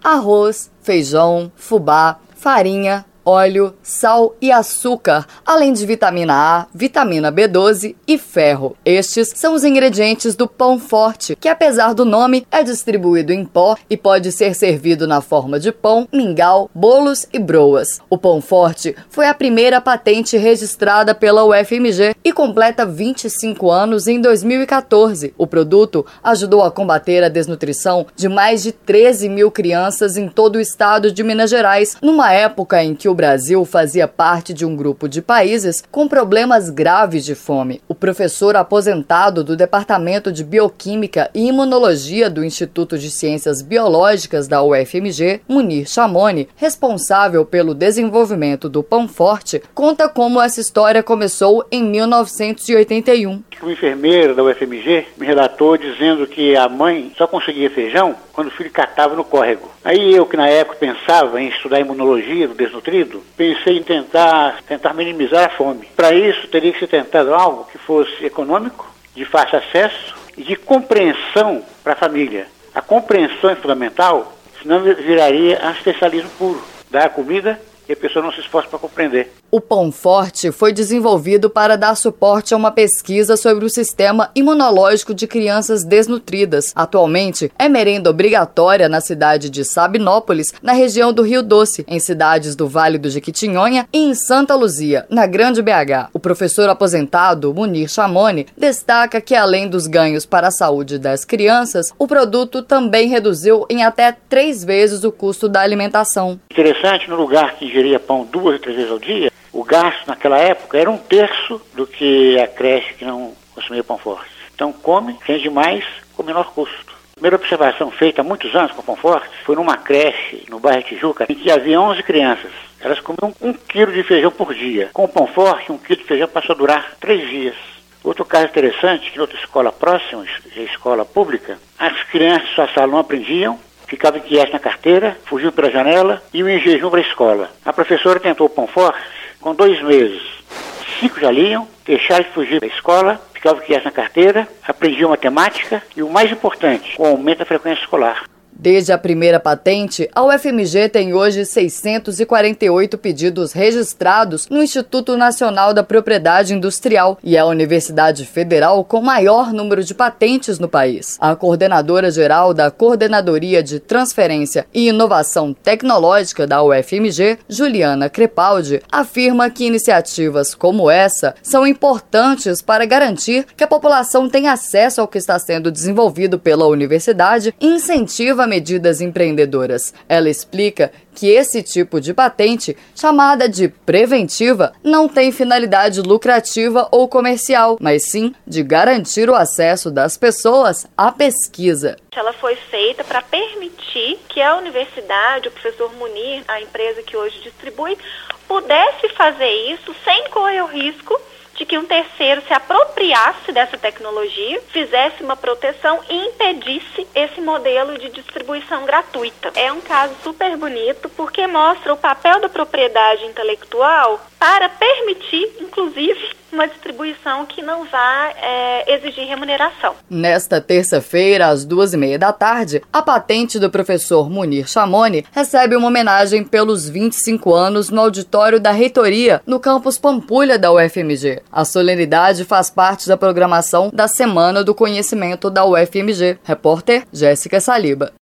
arroz, feijão, fubá, farinha, óleo, sal e açúcar, além de vitamina A, vitamina B12 e ferro. Estes são os ingredientes do pão forte, que apesar do nome, é distribuído em pó e pode ser servido na forma de pão, mingau, bolos e broas. O pão forte foi a primeira patente registrada pela UFMG e completa 25 anos em 2014. O produto ajudou a combater a desnutrição de mais de 13 mil crianças em todo o estado de Minas Gerais, numa época em que o Brasil fazia parte de um grupo de países com problemas graves de fome. O professor aposentado do Departamento de Bioquímica e Imunologia do Instituto de Ciências Biológicas da UFMG, Munir Chamoni, responsável pelo desenvolvimento do pão forte, conta como essa história começou em 1981. Uma enfermeira da UFMG me relatou dizendo que a mãe só conseguia feijão quando o filho catava no córrego. Aí eu, que na época pensava em estudar imunologia do desnutrido, pensei em tentar minimizar a fome. Para isso, teria que ser tentado algo que fosse econômico, de fácil acesso e de compreensão para a família. A compreensão é fundamental, senão viraria assistencialismo puro. Dar a comida e a pessoa não se esforça para compreender. O pão forte foi desenvolvido para dar suporte a uma pesquisa sobre o sistema imunológico de crianças desnutridas. Atualmente, é merenda obrigatória na cidade de Sabinópolis, na região do Rio Doce, em cidades do Vale do Jequitinhonha e em Santa Luzia, na Grande BH. O professor aposentado, Munir Chamoni, destaca que além dos ganhos para a saúde das crianças, o produto também reduziu em até 3 vezes o custo da alimentação. Interessante, no lugar que ingeria pão 2 ou 3 vezes ao dia, o gasto naquela época era 1/3 do que a creche que não consumia pão forte. Então rende mais com menor custo. A primeira observação feita há muitos anos com pão forte foi numa creche no bairro Tijuca, em que havia 11 crianças. Elas comiam 1 quilo de feijão por dia. Com o pão forte, 1 quilo de feijão passou a durar 3 dias. Outro caso interessante, que em outra escola próxima, escola pública, as crianças da sua sala não aprendiam, ficavam inquietas na carteira, fugiam pela janela e iam em jejum para a escola. A professora tentou o pão forte, com 2 meses. 5 já liam, deixaram de fugir da escola, ficavam quietos na carteira, aprendiam matemática e, o mais importante, o aumento da frequência escolar. Desde a primeira patente, a UFMG tem hoje 648 pedidos registrados no Instituto Nacional da Propriedade Industrial e é a Universidade Federal com maior número de patentes no país. A coordenadora-geral da Coordenadoria de Transferência e Inovação Tecnológica da UFMG, Juliana Crepaldi, afirma que iniciativas como essa são importantes para garantir que a população tenha acesso ao que está sendo desenvolvido pela universidade e incentiva medidas empreendedoras. Ela explica que esse tipo de patente, chamada de preventiva, não tem finalidade lucrativa ou comercial, mas sim de garantir o acesso das pessoas à pesquisa. Ela foi feita para permitir que a universidade, o professor Munir, a empresa que hoje distribui, pudesse fazer isso sem correr o risco de que um terceiro se apropriasse dessa tecnologia, fizesse uma proteção e impedisse esse modelo de distribuição gratuita. É um caso super bonito porque mostra o papel da propriedade intelectual para permitir, inclusive, uma distribuição que não vá exigir remuneração. Nesta terça-feira, às 2h30 da tarde, a patente do professor Munir Chamoni recebe uma homenagem pelos 25 anos no auditório da reitoria, no campus Pampulha da UFMG. A solenidade faz parte da programação da Semana do Conhecimento da UFMG. Repórter Jéssica Saliba.